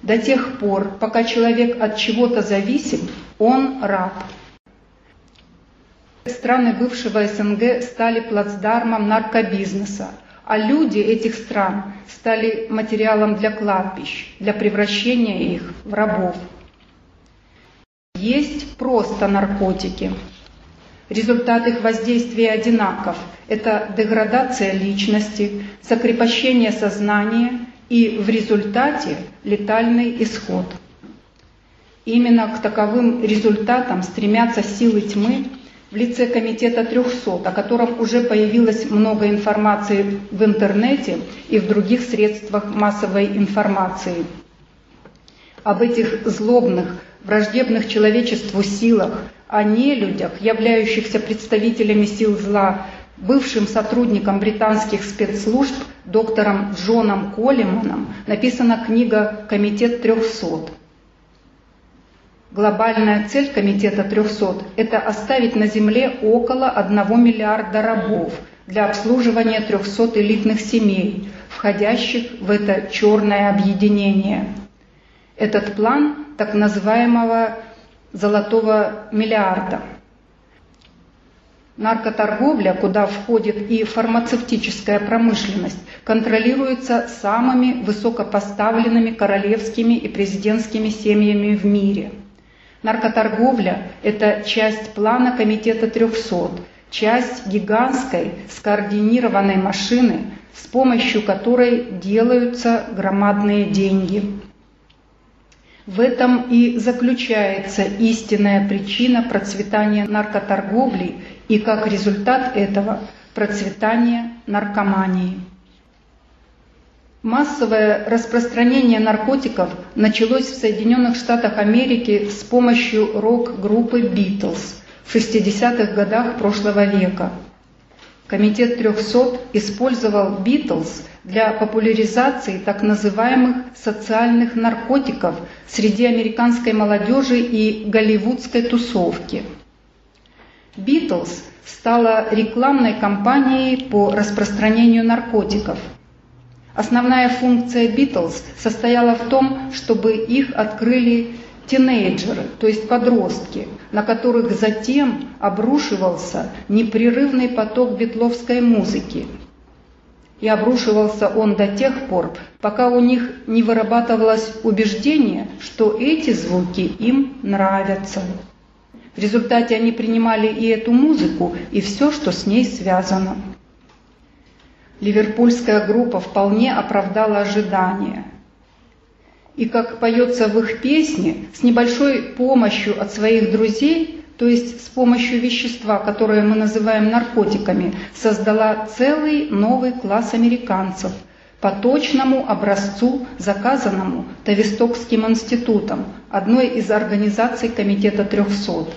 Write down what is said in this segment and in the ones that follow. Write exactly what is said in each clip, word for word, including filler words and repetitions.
До тех пор, пока человек от чего-то зависим, он раб. Страны бывшего СНГ стали плацдармом наркобизнеса, а люди этих стран стали материалом для кладбищ, для превращения их в рабов. Есть просто наркотики. Результат их воздействия одинаков – это деградация личности, закрепощение сознания и в результате летальный исход. Именно к таковым результатам стремятся силы тьмы в лице Комитета трехсот, о котором уже появилось много информации в интернете и в других средствах массовой информации. Об этих злобных, враждебных человечеству силах, о нелюдях, являющихся представителями сил зла, бывшим сотрудником британских спецслужб доктором Джоном Коллиманом, написана книга «Комитет трехсот». Глобальная цель Комитета трехсот – это оставить на Земле около одного миллиарда рабов для обслуживания трехсот элитных семей, входящих в это черное объединение. Этот план так называемого «золотого миллиарда». Наркоторговля, куда входит и фармацевтическая промышленность, контролируется самыми высокопоставленными королевскими и президентскими семьями в мире. Наркоторговля – это часть плана Комитета трехсот, часть гигантской скоординированной машины, с помощью которой делаются громадные деньги. В этом и заключается истинная причина процветания наркоторговли и, как результат этого, процветания наркомании. Массовое распространение наркотиков началось в Соединенных Штатах Америки с помощью рок-группы «Битлз» в шестидесятых годах прошлого века. Комитет трехсот использовал «Битлз» для популяризации так называемых социальных наркотиков среди американской молодежи и голливудской тусовки. «Битлз» стала рекламной кампанией по распространению наркотиков. Основная функция «Битлз» состояла в том, чтобы их открыли тинейджеры, то есть подростки, на которых затем обрушивался непрерывный поток битловской музыки. И обрушивался он до тех пор, пока у них не вырабатывалось убеждение, что эти звуки им нравятся. В результате они принимали и эту музыку, и все, что с ней связано. Ливерпульская группа вполне оправдала ожидания. И, как поется в их песне, с небольшой помощью от своих друзей, то есть с помощью вещества, которое мы называем наркотиками, создала целый новый класс американцев по точному образцу, заказанному Тавистокским институтом, одной из организаций Комитета трехсот.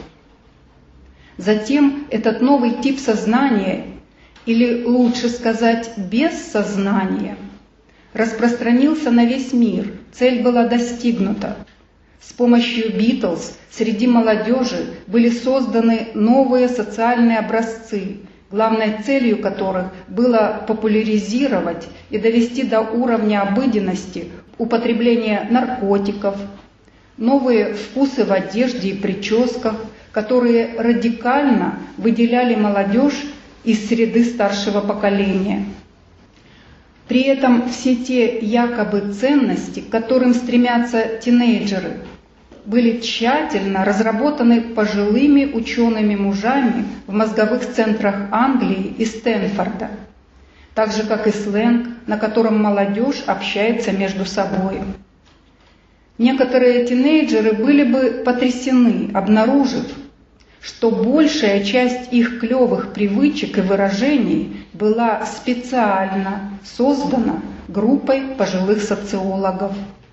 Затем этот новый тип сознания, или лучше сказать бессознания, распространился на весь мир, цель была достигнута. С помощью «Битлз» среди молодежи были созданы новые социальные образцы, главной целью которых было популяризировать и довести до уровня обыденности употребление наркотиков, новые вкусы в одежде и прическах, которые радикально выделяли молодежь из среды старшего поколения. При этом все те якобы ценности, к которым стремятся тинейджеры, были тщательно разработаны пожилыми учеными-мужами в мозговых центрах Англии и Стэнфорда, так же, как и сленг, на котором молодежь общается между собой. Некоторые тинейджеры были бы потрясены, обнаружив, что большая часть их клевых привычек и выражений была специально создана группой пожилых социологов.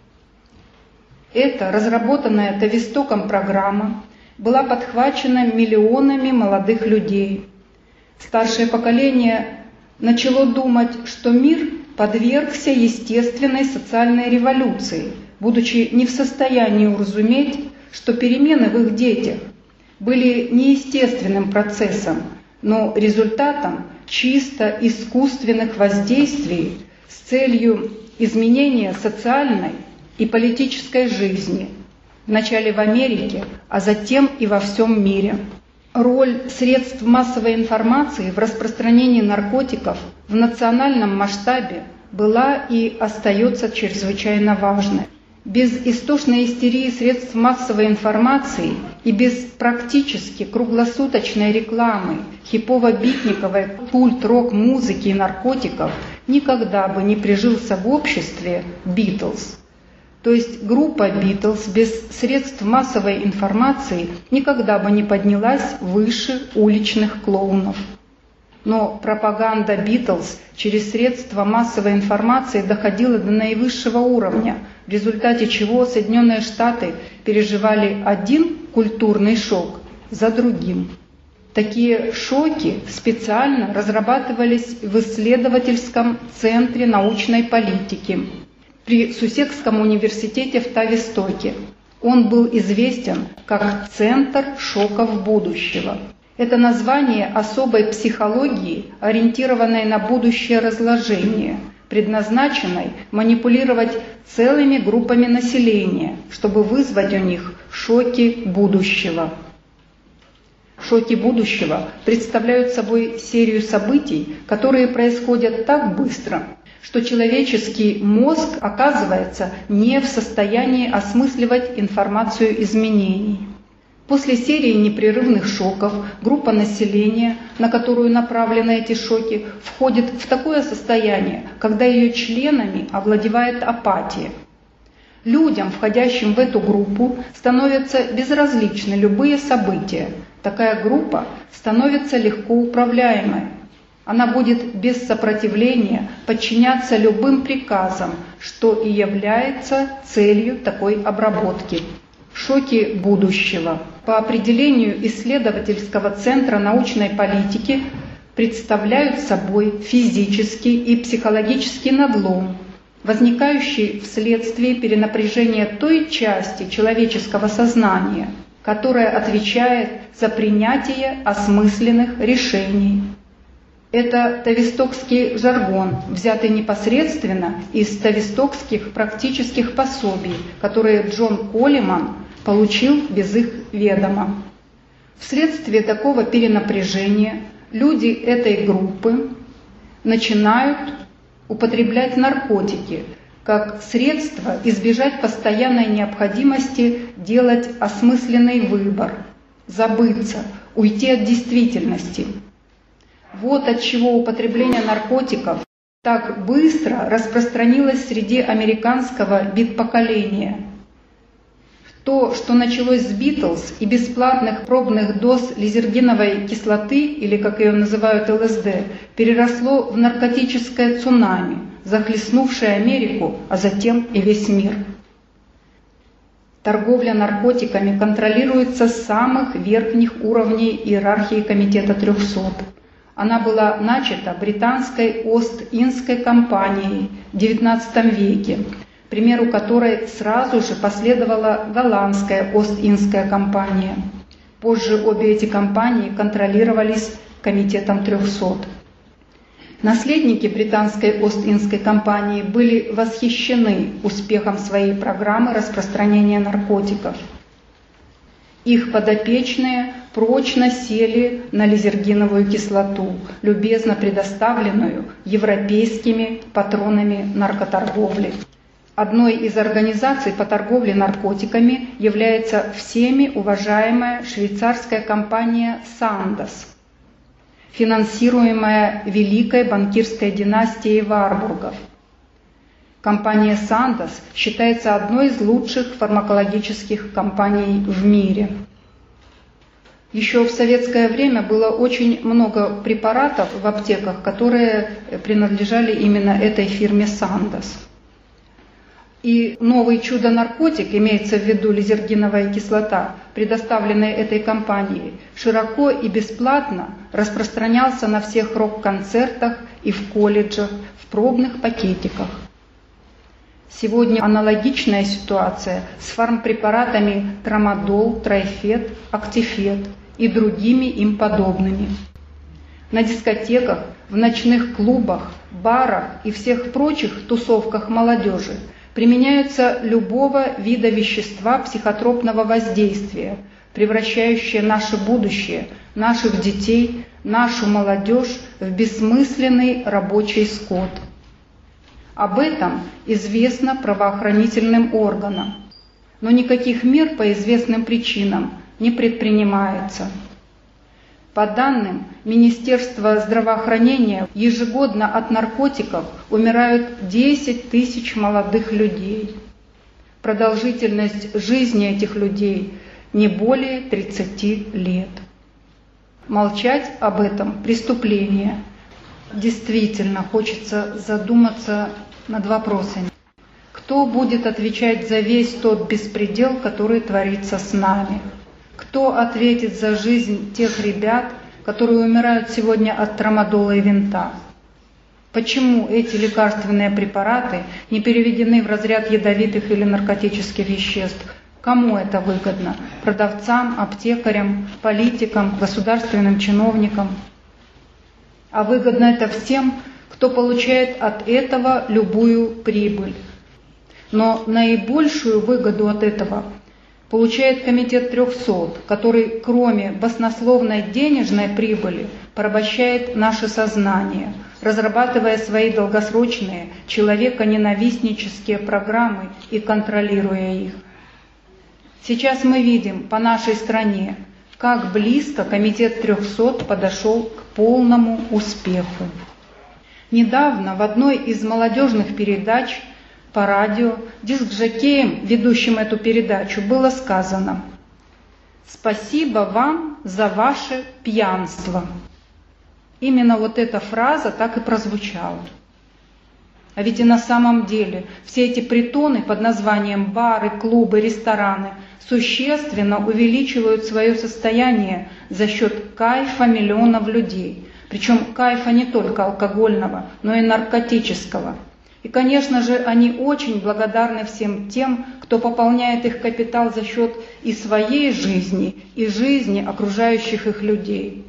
Эта разработанная Тавистоком программа была подхвачена миллионами молодых людей. Старшее поколение начало думать, что мир подвергся естественной социальной революции, будучи не в состоянии уразуметь, что перемены в их детях были не естественным процессом, но результатом чисто искусственных воздействий с целью изменения социальной и политической жизни, вначале в Америке, а затем и во всем мире. Роль средств массовой информации в распространении наркотиков в национальном масштабе была и остается чрезвычайно важной. Без истошной истерии средств массовой информации и без практически круглосуточной рекламы хипово-битниковой культ-рок-музыки и наркотиков никогда бы не прижился в обществе Битлз. То есть группа Битлз без средств массовой информации никогда бы не поднялась выше уличных клоунов. Но пропаганда Битлз через средства массовой информации доходила до наивысшего уровня, в результате чего Соединенные Штаты переживали один культурный шок за другим. Такие шоки специально разрабатывались в исследовательском центре научной политики при Суссекском университете в Тавистоке. Он был известен как «Центр шоков будущего». Это название особой психологии, ориентированной на будущее разложение, предназначенной манипулировать целыми группами населения, чтобы вызвать у них шоки будущего. Шоки будущего представляют собой серию событий, которые происходят так быстро, что человеческий мозг оказывается не в состоянии осмысливать информацию изменений. После серии непрерывных шоков группа населения, на которую направлены эти шоки, входит в такое состояние, когда ее членами овладевает апатия. Людям, входящим в эту группу, становятся безразличны любые события. Такая группа становится легко управляемой. Она будет без сопротивления подчиняться любым приказам, что и является целью такой обработки. Шоки будущего. По определению исследовательского центра научной политики представляют собой физический и психологический надлом, возникающий вследствие перенапряжения той части человеческого сознания, которая отвечает за принятие осмысленных решений. Это тавистокский жаргон, взятый непосредственно из тавистокских практических пособий, которые Джон Коллиман получил без их ведома. Вследствие такого перенапряжения люди этой группы начинают употреблять наркотики как средство избежать постоянной необходимости делать осмысленный выбор, забыться, уйти от действительности. Вот отчего употребление наркотиков так быстро распространилось среди американского бит-поколения. То, что началось с Битлз и бесплатных пробных доз лизергиновой кислоты, или как ее называют эл эс дэ, переросло в наркотическое цунами, захлестнувшее Америку, а затем и весь мир. Торговля наркотиками контролируется с самых верхних уровней иерархии Комитета трехсот. Она была начата британской Ост-Индской компанией в девятнадцатом веке, к примеру которой сразу же последовала голландская Ост-Индская компания. Позже обе эти компании контролировались Комитетом трехсот. Наследники британской Ост-Индской компании были восхищены успехом своей программы распространения наркотиков. Их подопечные прочно сели на лизергиновую кислоту, любезно предоставленную европейскими патронами наркоторговли. Одной из организаций по торговле наркотиками является всеми уважаемая швейцарская компания «Сандос», финансируемая великой банкирской династией Варбургов. Компания «Сандос» считается одной из лучших фармакологических компаний в мире. Еще в советское время было очень много препаратов в аптеках, которые принадлежали именно этой фирме «Сандос». И новый чудо-наркотик, имеется в виду лизергиновая кислота, предоставленная этой компанией, широко и бесплатно распространялся на всех рок-концертах и в колледжах, в пробных пакетиках. Сегодня аналогичная ситуация с фармпрепаратами трамадол, трайфет, актифет и другими им подобными. На дискотеках, в ночных клубах, барах и всех прочих тусовках молодежи Применяются любого вида вещества психотропного воздействия, превращающие наше будущее, наших детей, нашу молодежь в бессмысленный рабочий скот. Об этом известно правоохранительным органам, но никаких мер по известным причинам не предпринимается. По данным Министерства здравоохранения, ежегодно от наркотиков умирают десять тысяч молодых людей. Продолжительность жизни этих людей не более тридцати лет. Молчать об этом – преступление. Действительно, хочется задуматься над вопросами. Кто будет отвечать за весь тот беспредел, который творится с нами? Кто ответит за жизнь тех ребят, которые умирают сегодня от трамадола и винта? Почему эти лекарственные препараты не переведены в разряд ядовитых или наркотических веществ? Кому это выгодно? Продавцам, аптекарям, политикам, государственным чиновникам? А выгодно это всем, кто получает от этого любую прибыль. Но наибольшую выгоду от этого получает комитет трехсот, который, кроме баснословной денежной прибыли, порабощает наше сознание, разрабатывая свои долгосрочные человеконенавистнические программы и контролируя их. Сейчас мы видим по нашей стране, как близко комитет трехсот подошел к полному успеху. Недавно в одной из молодежных передач по радио дискжокеем, ведущим эту передачу, было сказано: «Спасибо вам за ваше пьянство». Именно вот эта фраза так и прозвучала. А ведь и на самом деле все эти притоны под названием бары, клубы, рестораны существенно увеличивают свое состояние за счет кайфа миллионов людей. Причем кайфа не только алкогольного, но и наркотического. И, конечно же, они очень благодарны всем тем, кто пополняет их капитал за счет и своей жизни, и жизни окружающих их людей.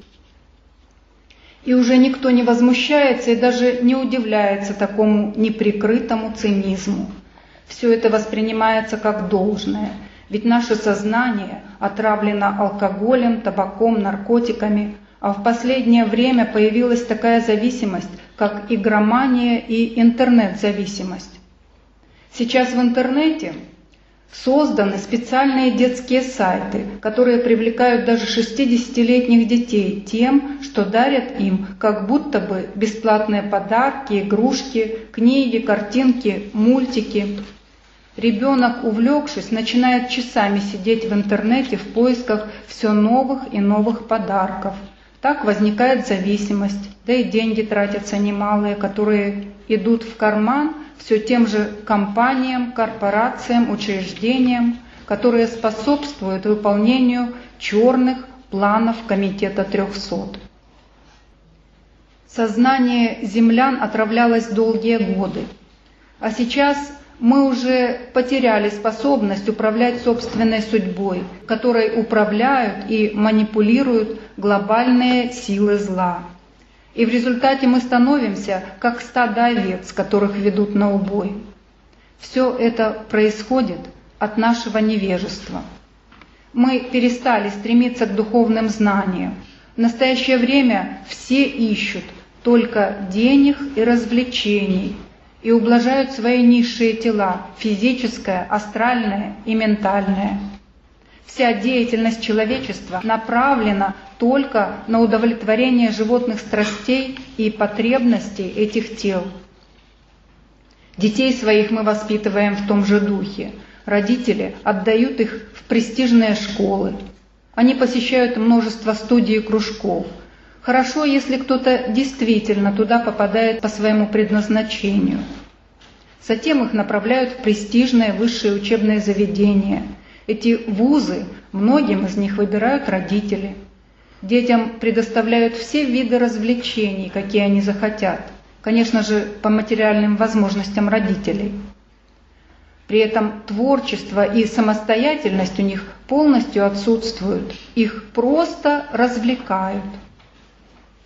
И уже никто не возмущается и даже не удивляется такому неприкрытому цинизму. Все это воспринимается как должное, ведь наше сознание отравлено алкоголем, табаком, наркотиками, а в последнее время появилась такая зависимость, как игромания и интернет-зависимость. Сейчас в интернете созданы специальные детские сайты, которые привлекают даже шестидесятилетних детей тем, что дарят им как будто бы бесплатные подарки, игрушки, книги, картинки, мультики. Ребенок, увлекшись, начинает часами сидеть в интернете в поисках все новых и новых подарков. Так возникает зависимость, да и деньги тратятся немалые, которые идут в карман все тем же компаниям, корпорациям, учреждениям, которые способствуют выполнению черных планов комитета трехсот. Сознание землян отравлялось долгие годы, а сейчас мы уже потеряли способность управлять собственной судьбой, которой управляют и манипулируют глобальные силы зла. И в результате мы становимся как стадо овец, которых ведут на убой. Все это происходит от нашего невежества. Мы перестали стремиться к духовным знаниям. В настоящее время все ищут только денег и развлечений и ублажают свои низшие тела, физическое, астральное и ментальное. Вся деятельность человечества направлена только на удовлетворение животных страстей и потребностей этих тел. Детей своих мы воспитываем в том же духе. Родители отдают их в престижные школы. Они посещают множество студий и кружков. Хорошо, если кто-то действительно туда попадает по своему предназначению. Затем их направляют в престижные высшие учебные заведения. Эти вузы, многим из них выбирают родители. Детям предоставляют все виды развлечений, какие они захотят. Конечно же, по материальным возможностям родителей. При этом творчество и самостоятельность у них полностью отсутствуют. Их просто развлекают.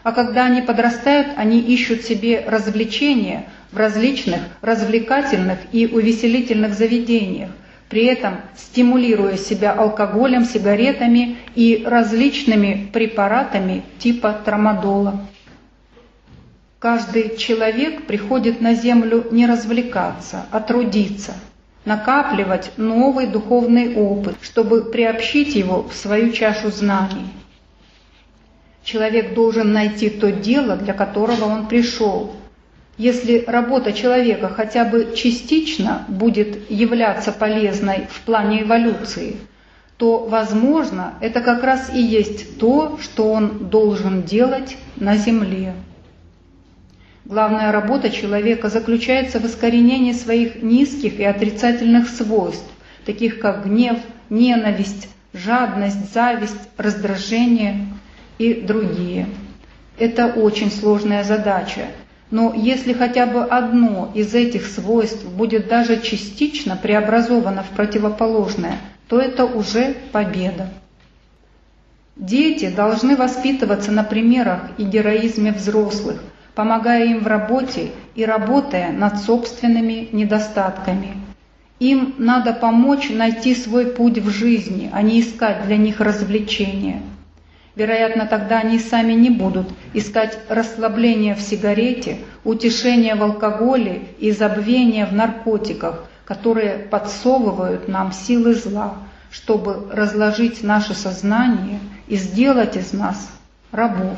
А когда они подрастают, они ищут себе развлечения в различных развлекательных и увеселительных заведениях, при этом стимулируя себя алкоголем, сигаретами и различными препаратами типа трамадола. Каждый человек приходит на землю не развлекаться, а трудиться, накапливать новый духовный опыт, чтобы приобщить его в свою чашу знаний. Человек должен найти то дело, для которого он пришел. Если работа человека хотя бы частично будет являться полезной в плане эволюции, то, возможно, это как раз и есть то, что он должен делать на Земле. Главная работа человека заключается в искоренении своих низких и отрицательных свойств, таких как гнев, ненависть, жадность, зависть, раздражение и другие. Это очень сложная задача, но если хотя бы одно из этих свойств будет даже частично преобразовано в противоположное, то это уже победа. Дети должны воспитываться на примерах и героизме взрослых, помогая им в работе и работая над собственными недостатками. Им надо помочь найти свой путь в жизни, а не искать для них развлечения. Вероятно, тогда они сами не будут искать расслабления в сигарете, утешения в алкоголе и забвения в наркотиках, которые подсовывают нам силы зла, чтобы разложить наше сознание и сделать из нас рабов.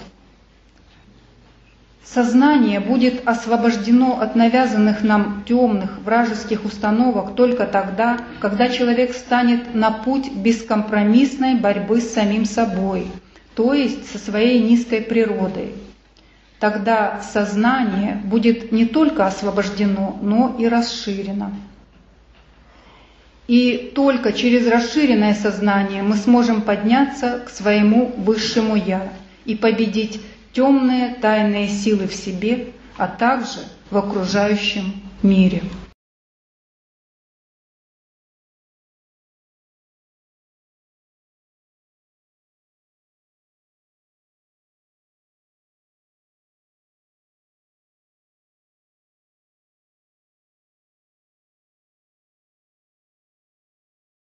Сознание будет освобождено от навязанных нам темных вражеских установок только тогда, когда человек станет на путь бескомпромиссной борьбы с самим собой, то есть со своей низкой природой. Тогда сознание будет не только освобождено, но и расширено. И только через расширенное сознание мы сможем подняться к своему высшему «Я» и победить темные тайные силы в себе, а также в окружающем мире.